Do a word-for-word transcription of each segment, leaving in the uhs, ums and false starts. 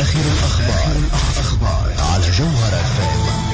آخر الأخبار, الأخبار على جوهر اف ام.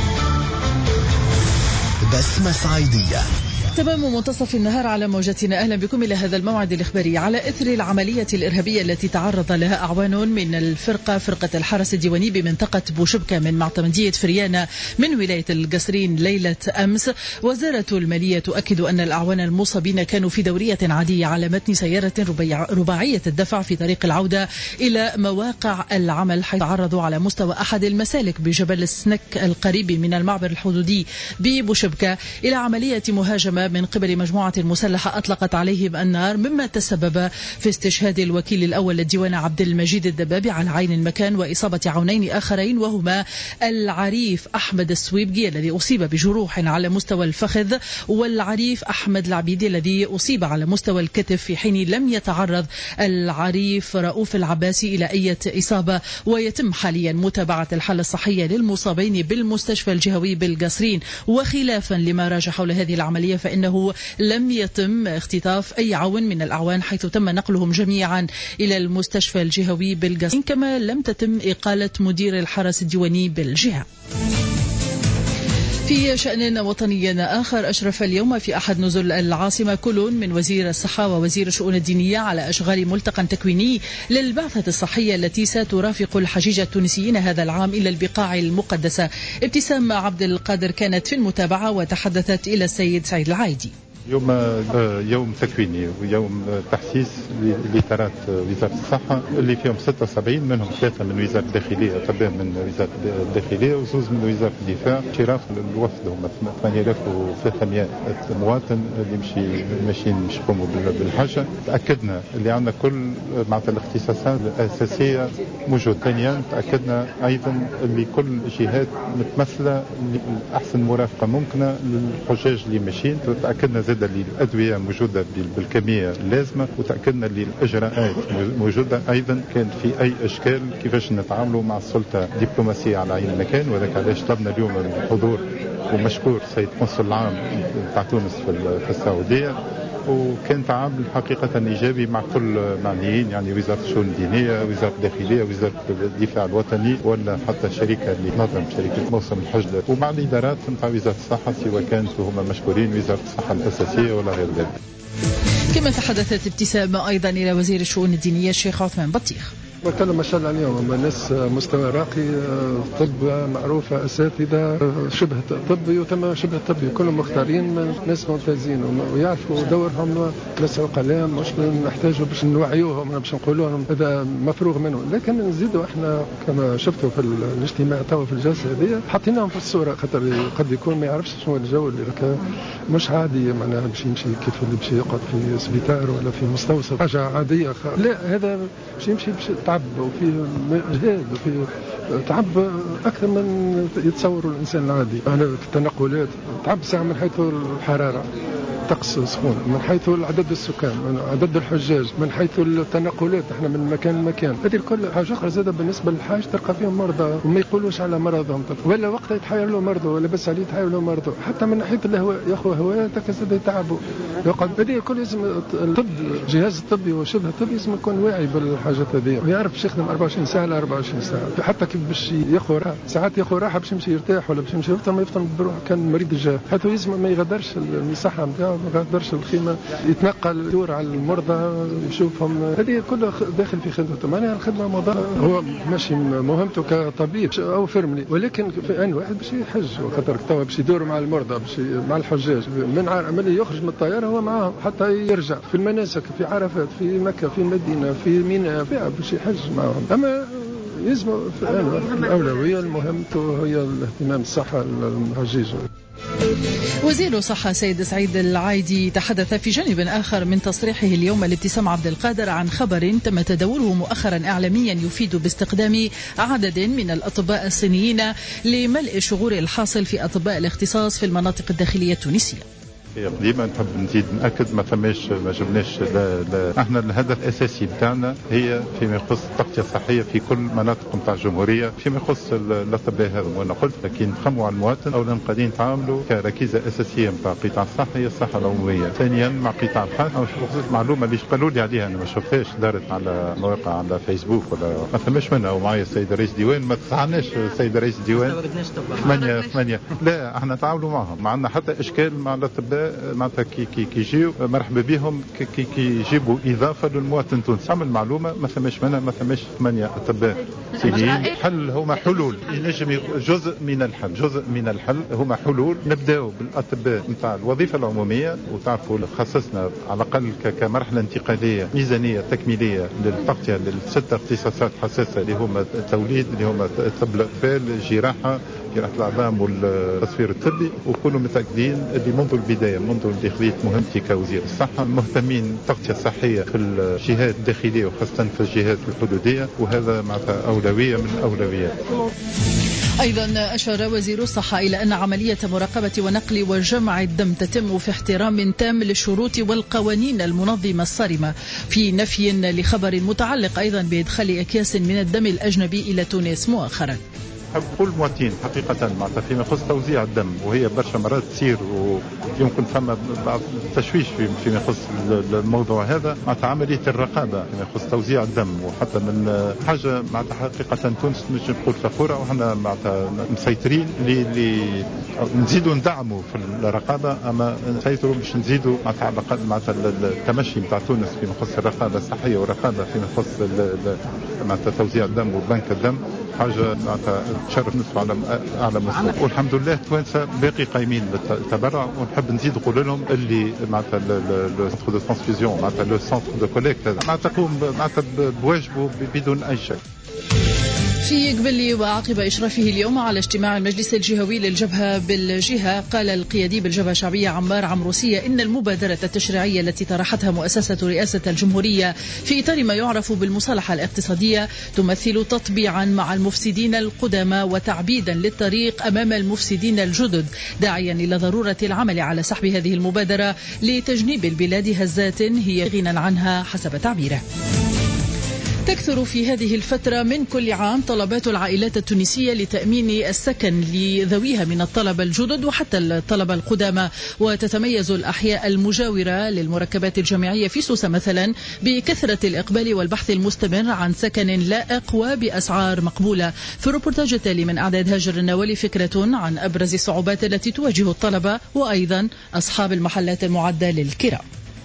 بسمة صعيدية. تمام منتصف النهار على موجتنا. أهلا بكم إلى هذا الموعد الإخباري. على إثر العملية الإرهابية التي تعرض لها أعوان من الفرقة فرقة الحرس الديواني بمنطقة بوشبكة من معتمدية فريانة من ولاية القصرين ليلة أمس، وزارة المالية تؤكد أن الأعوان المصابين كانوا في دورية عادية على متن سيارة رباعية الدفع في طريق العودة إلى مواقع العمل، حيث تعرضوا على مستوى أحد المسالك بجبل السنك القريب من المعبر الحدودي ببوشبكة إلى عملية مهاجمة من قبل مجموعة مسلحة أطلقت عليهم النار، مما تسبب في استشهاد الوكيل الأول للديوان عبد المجيد الدبابي على عين المكان وإصابة عونين آخرين، وهما العريف أحمد السويبجي الذي أصيب بجروح على مستوى الفخذ، والعريف أحمد العبيدي الذي أصيب على مستوى الكتف، في حين لم يتعرض العريف رؤوف العباسي إلى أي إصابة. ويتم حاليا متابعة الحالة الصحية للمصابين بالمستشفى الجهوي بالقصرين. وخلافا لما راج حول هذه العملية، فإنه لم يتم اختطاف أي عون من الأعوان، حيث تم نقلهم جميعا إلى المستشفى الجهوي بالقصرين، كما لم تتم إقالة مدير الحرس الديواني بالجهة. في شأن وطني آخر، أشرف اليوم في أحد نزل العاصمة كل من وزير الصحة ووزير الشؤون الدينية على أشغال ملتقى تكويني للبعثة الصحية التي سترافق الحجيج التونسيين هذا العام إلى البقاع المقدسة. ابتسام عبد القادر كانت في المتابعة وتحدثت إلى السيد سعيد العايدي. يوم يوم تكويني ويوم تحسيس لإطارات وزارة الصحة اللي فيهم ستة وسبعين، منهم ثلاثة من وزارة الداخلية، طبعا من وزارة الداخلية وزوز من وزارة الدفاع. شراف الوفد هم ثمانية آلاف وثلاثمائة مواطن اللي مشي ماشيين مش يقوموا بالحاجة. تأكدنا اللي عندنا كل معناتها الاختصاصات الأساسية موجود. ثانيا تأكدنا أيضا اللي كل الجهات متمثلة لأحسن مرافقة ممكنة للحجاج اللي ماشيين. تأكدنا زاد اللي الأدوية موجودة بالكمية اللازمة، وتأكدنا اللي الإجراءات موجودة أيضا كان في أي إشكال كيفاش نتعاملوا مع السلطة الدبلوماسية على عين المكان. وذلك علاش طلبنا اليوم الحضور ومشكور سيد قنصل العام بتاع تونس في السعودية، وكان تعامل حقيقة إيجابي مع كل معنيين، يعني وزارة الشؤون الدينية، وزارة الداخلية، وزارة الدفاع الوطني، ولا حتى الشركة اللي تنظم شركة موسم الحج، ومع الإدارات نتاع وزارة الصحة سواء كانت هم مشكورين وزارة الصحة الأساسية ولا غير ذلك. كما تحدثت ابتسام أيضا إلى وزير الشؤون الدينية الشيخ عثمان بطيخ. وكان ما شاء الله اليوم الناس مستوى راقي، طب معروفة، أساتذة شبه طبي وتم شبه طبي، كلهم مختارين ناس ممتازين ويعرفوا دورهم. ناس عقلاء مش نحتاجوا باش نوعيوهم باش نقولوا لهم هذا مفروغ منه، لكن نزيدوا احنا كما شفتوا في الاجتماع توا في الجلسة هذه حطيناهم في الصورة، خاطر قد يكون ما يعرفش شنو الجو اللي ركا مش عادي، معناها باش يمشي كيف اللي باش يقعد في سبيطار ولا في مستوصف حاجة عادية. لا، هذا باش يمشي باش تعب وفي جهاد وفي تعب أكثر من يتصور الإنسان العادي. أنا في التنقلات تعب ساعة من حيث الحرارة، طقس سخون، من حيث عدد السكان، من عدد الحجاج، من حيث التنقلات احنا من مكان لمكان. هذه الكل حاجة أخرى زادة بالنسبة للحاج تلقى فيهم مرضى وما يقولوش على مرضهم، ولا وقت يتحايل له مرضى ولا بس عليه يتحايل له مرضى. حتى من ناحية الهواء يا أخو هواء تكسد يتعبوا يقعد. هذه الكل لازم الطب، الجهاز الطبي وشبه الطبي لازم يكون واعي بالحاجات هذه ويعرف باش يخدم أربعة وعشرين ساعة على أربعة وعشرين ساعة. حتى كيف باش ياخذ راحة، ساعات ياخذ راحة باش يمشي يرتاح ولا باش يمشي يفطر، ما يفطر بروح كان مريض الجاه، حتى لازم ما يغادرش المساحة نتاعو، ما يغادرش الخيمة، يتنقل يدور على المرضى يشوفهم. هذه كلها داخل في خدمته. معناها الخدمة مضاعفة، هو ماشي مهمته كطبيب أو فرملي، ولكن في آن واحد باش يحج، وخاطر توا باش يدور مع المرضى باش مع الحجاج من عملي يخرج من الطيارة هو معاهم حتى يرجع في المناسك في عرفات في مكة في المدينة في ميناء باش يحج معهم. أما يلزم في آن واحد الأولوية المهمة هي الاهتمام بالصحة الحجيج. وزير الصحة سيد سعيد العايدي تحدث في جانب آخر من تصريحه اليوم لابتسام عبد القادر عن خبر تم تداوله مؤخرا إعلاميا يفيد باستخدام عدد من الأطباء الصينيين لملء الشغور الحاصل في أطباء الاختصاص في المناطق الداخلية التونسية. تغطية قديمة. نحب نزيد نأكد ما فماش ما جبناش لا لا احنا الهدف الأساسي بتاعنا هي فيما يخص التغطية الصحية في كل مناطق نتاع الجمهورية فيما يخص الأطباء هذا. وأنا قلت لكن نخموا على المواطن أولا قاعدين نتعاملوا كركيزة أساسية نتاع قطاع الصحة هي الصحة العمومية. ثانيا مع قطاع الخاص بخصوص معلومة اللي قالوا لي عليها أنا ما شفتهاش دارت على مواقع على فيسبوك ولا ما فماش منها. ومعايا السيد رئيس ديوان ما تسعناش السيد رئيس ديوان ثمانية ثمانية لا احنا نتعاملوا معهم ما عندنا حتى إشكال مع الأطباء معناتها كي كي كي يجيو مرحبا بهم كي كي يجيبوا إضافة للمواطن التونسي. عمل معلومة ما ثماش منها ما ثماش ثمانية أطباء سيديين. حل هما حلول ينجم جزء من الحل جزء من الحل هما حلول. نبداو بالأطباء نتاع الوظيفة العمومية وتعرفوا خصصنا على الأقل كمرحلة انتقالية ميزانية تكميلية للتغطية للستة اختصاصات حساسة اللي هما التوليد اللي هما طب الأطفال الجراحة جراحة العظام والتصوير الطبي. وكونوا متأكدين اللي منذ البداية منذ اللي خذيت مهمتي كوزير الصحة مهتمين بالتغطية الصحية في الجهات الداخلية وخاصة في الجهات الحدودية وهذا معناتها أولوية من الأولويات. أيضا أشار وزير الصحة إلى أن عملية مراقبة ونقل وجمع الدم تتم في احترام تام للشروط والقوانين المنظمة الصارمة في نفي لخبر متعلق أيضا بإدخال أكياس من الدم الأجنبي إلى تونس مؤخرا. نحب كل مواطن حقيقة معناتها فيما يخص توزيع الدم وهي برشا مرات تصير ويمكن فما بعض التشويش فيما يخص الموضوع هذا معناتها عملية الرقابة فيما يخص توزيع الدم وحتى من حاجة معناتها حقيقة تونس نجم نقول فخورة وحنا معناتها مسيطرين اللي نزيدوا ندعموا في الرقابة أما نسيطروا باش نزيدوا معناتها على الأقل معناتها التمشي نتاع تونس فيما يخص الرقابة الصحية والرقابة فيما يخص معناتها توزيع الدم وبنك الدم حاجة معناتها تشرف نصف على أعلى مستوى. والحمد لله توانسة باقي قايمين بالتبرع ونحب نزيد نقول لهم اللي معناتها لو سنتر دو ترانسفيزيون معناتها لو سنتر دو كوليكت معناتها تقوم معناتها بواجبه بدون أي شيء. في قبل وعقب إشرافه اليوم على اجتماع المجلس الجهوي للجبهة بالجهة قال القيادي بالجبهة الشعبية عمار عمروسية إن المبادرة التشريعية التي طرحتها مؤسسة رئاسة الجمهورية في إطار ما يعرف بالمصالحة الاقتصادية تمثل تطبيعا مع المفسدين القدامى وتعبيدا للطريق أمام المفسدين الجدد داعيا إلى ضرورة العمل على سحب هذه المبادرة لتجنيب البلاد هزات هي غنى عنها حسب تعبيره. تكثر في هذه الفترة من كل عام طلبات العائلات التونسية لتأمين السكن لذويها من الطلبة الجدد وحتى الطلبة القدامى وتتميز الأحياء المجاورة للمركبات الجامعية في سوسة مثلا بكثرة الإقبال والبحث المستمر عن سكن لائق وبأسعار مقبولة. في الروبورتاج التالي من أعداد هاجر النوالي فكرة عن أبرز الصعوبات التي تواجه الطلبة وأيضا أصحاب المحلات المعدة للكراء.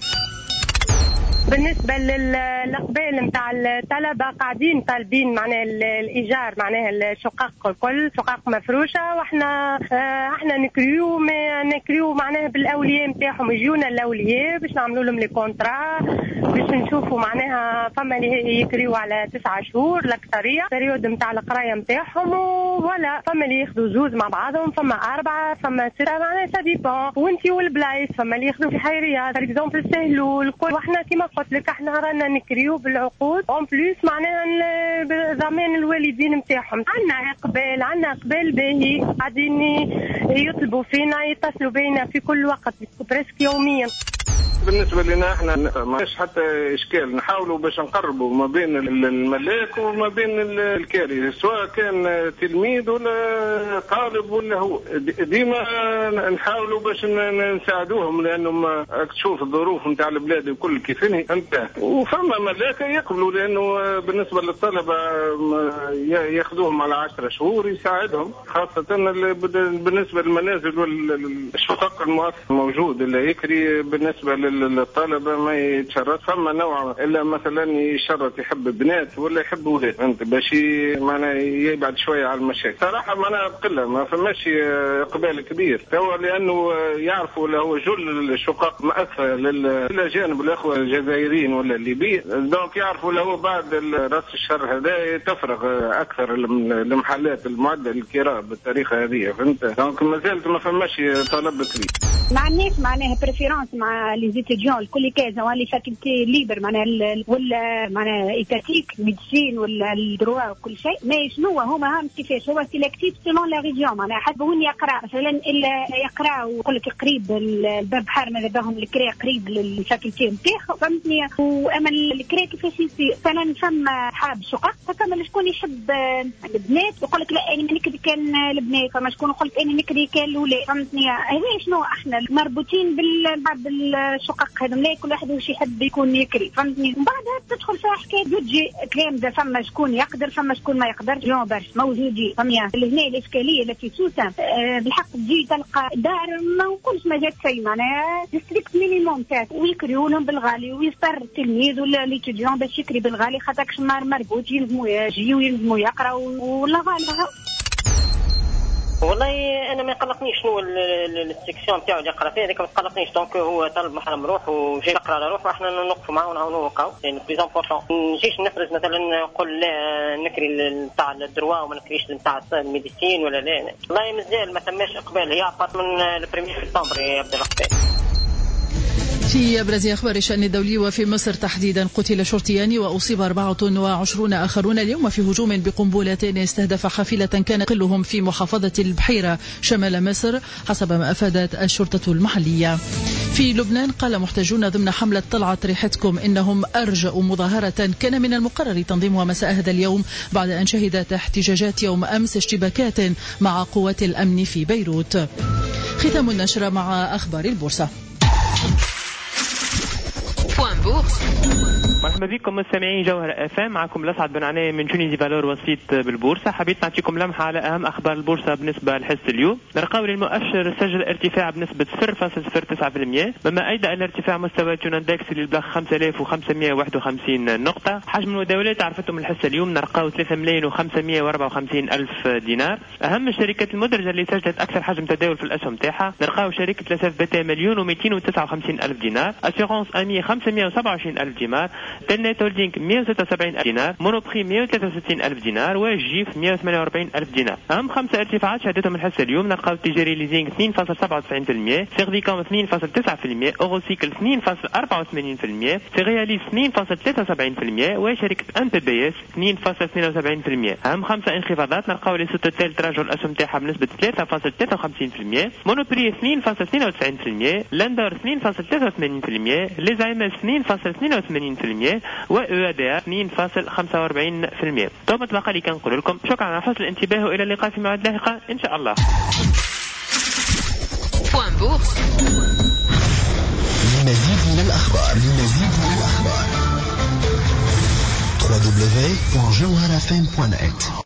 بالنسبة للإقبال متاع الطلبة قاعدين طالبين معناها الإيجار معناها الشقق الكل شقق مفروشة وإحنا اه إحنا نكريو ما نكريو معناها بالأولياء متاعهم يجونا الأولياء باش نعملوا لهم لي كونترا باش نشوفوا معناها فما اللي يكريو على تسعة شهور الأكثرية بريود متاع القراية متاعهم ولا فما اللي ياخذوا زوز مع بعضهم فما أربعة فما ستة معناها سا ديبون وانتي والبلايص فما اللي ياخذوا في حيريات باغ اكزومبل سهلوا الكل وإحنا كيما قلت لك احنا رانا نكريو بالعقود اون بليس معناها ضمان الوالدين نتاعهم. عندنا اقبال عندنا اقبال باهي قاعدين يطلبوا فينا يتصلوا بينا في كل وقت بريسك يوميا. بالنسبة لنا احنا ما فيش حتى اشكال نحاولوا باش نقربوا ما بين الملاك وما بين الكاري سواء كان تلميذ ولا طالب ولا هو ديما نحاولوا باش نساعدوهم لانه تشوف الظروف نتاع البلاد الكل كيفني انت وفما ملاك يقبلوا لانه بالنسبة للطلبة ياخذوهم على عشرة شهور يساعدهم خاصة بالنسبة للمنازل والشقق المؤثر موجود اللي يكري بالنسبة للطلبة ما يتشرط فما نوع إلا مثلا يشرط يحب بنات ولا يحب ولاد أنت باش معنا يبعد شوية على المشاكل صراحة معنا بقلة ما فماش إقبال كبير هو لأنه يعرفوا له هو جل الشقق مأثرة للأجانب الأخوة الجزائريين ولا الليبيين دونك يعرفوا له بعد رأس الشهر هذا تفرغ أكثر المحلات المعدة للكراء بالطريقة هذه فهمت دونك ما زالت ما فماش طلب كبير. ما عندناش معناها بريفيرانس مع لي ليتيديون الكل كازا ولا فاكولتي ليبر معناها ولا معناها ايتاتيك ميديسين ولا الدروا وكل شيء. ما شنو هما هم كيفاش هو سيلكتيف سيلون لا ريجيون معناها حسب وين يقرا مثلا الا يقرا ويقول لك قريب الباب بحر ماذا بهم الكرا قريب للفاكولتي نتاعو فهمتني. واما الكرا كيفاش يصير مثلا فما حاب شقق فما شكون يحب البنات يقول لك لا انا ما نكري كان البنات فما شكون يقول لك انا نكري كان الاولاد فهمتني. هذه شنو احنا مربوطين بالبعض الشقق هذا لا كل واحد واش يحب يكون يكري فهمتني. من بعدها تدخل فيها حكايه بيجي كلام ده فما شكون يقدر فما شكون ما يقدرش يوم برش موجودين فهميا. اللي هنا الاشكاليه التي سوسه أه بالحق تجي تلقى دار ما نقولش ما جات شيء معناها ديستريكت مينيموم تاع ويكريوا لهم بالغالي ويضطر التلميذ ولا ليتيديون باش يكري بالغالي خاطرش مربوط يلزموا يجي ويلزموا يقراوا ولا غالبها. والله انا ما يقلقنيش شنو السيكسيون تاعو اللي يقرا فيها هذيك ما تقلقنيش دونك هو طالب محرم روح وجاي يقرا على روحه احنا نوقفوا معاه ونعاونوه وقاو يعني بليز امبورطون. نجيش نفرز مثلا نقول لا نكري نتاع الدروا وما نكريش نتاع الميديسين ولا لا. والله مازال ما تماش اقبال هي عبارة من البريمير سبتمبر يبدا الاقبال. في أبرز أخبار الشأن الدولي وفي مصر تحديدا قتل شرطيان وأصيب أربعة وعشرون آخرون اليوم في هجوم بقنبلتين استهدف حافلة كان قلهم في محافظة البحيرة شمال مصر حسب ما أفادت الشرطة المحلية. في لبنان قال محتجون ضمن حملة طلعت ريحتكم إنهم أرجأوا مظاهرة كان من المقرر تنظيمها مساء هذا اليوم بعد أن شهدت احتجاجات يوم أمس اشتباكات مع قوات الأمن في بيروت. ختام النشرة مع أخبار البورصة. مرحبا بكم مستمعين جوهر اف ام. معكم الاسعد بن عناية من تونيزي فالور وسيط بالبورصه. حبيت نعطيكم لمحه على اهم اخبار البورصه بالنسبه لحصه اليوم. نرقاو للمؤشر سجل ارتفاع بنسبه صفر فاصلة صفر تسعة بالمئة مما ايدى الى ارتفاع مستوى توناندكس اللي بلغ خمسة آلاف وخمسمئة وواحد وخمسين نقطه. حجم المداولات عرفتم الحصه اليوم نرقاو ثلاثة ملايين وخمسمئة وأربعة وخمسين الف دينار. اهم الشركات المدرجه اللي سجلت اكثر حجم تداول في الاسهم تاعها نرقاو شركه لاساف بتا مليون ومئتين وتسعة وخمسين الف دينار، اسيغونس امي خمسمئة وسبعة وعشرين الف دينار، تلنت هولدينغ مئة وستة وسبعين ألف دينار، مونوبري مئة وثلاثة وستين ألف دينار، وجيف مئة وثمانية وأربعين ألف دينار. أهم خمسة ارتفاعات شهدتهم الحصة اليوم نلقاو التجاري ليزينغ اثنين فاصلة سبعة وتسعين بالمئة، سيغديكوم اثنين فاصلة تسعة بالمئة، أوروسيكل اثنين فاصلة أربعة وثمانين بالمئة، سيغياليس اثنين فاصلة ثلاثة وسبعين بالمئة، وشركة أم بي بي إس اثنين فاصلة اثنين وسبعين بالمئة. أهم خمسة انخفاضات نلقاو لي سوتوتيل تراجع الأسهم تاعها بنسبة ثلاثة فاصلة ثلاثة وخمسين بالمئة، مونوبري اثنين فاصلة اثنين وتسعين بالمئة، لاندور اثنين فاصلة ثلاثة وثمانين بالمئة، ليزايمس اثنين فاصلة اثنين وثمانين بالمئة، وأوادير اثنين فاصلة خمسة وأربعين بالمئة. ثم تبقى لي كنقول لكم شكرا على حسن الانتباه والى اللقاء في موعد لاحقة ان شاء الله. للمزيد من الأخبار للمزيد من الأخبار دبليو دبليو دبليو دوت جوهر اف ام دوت نت.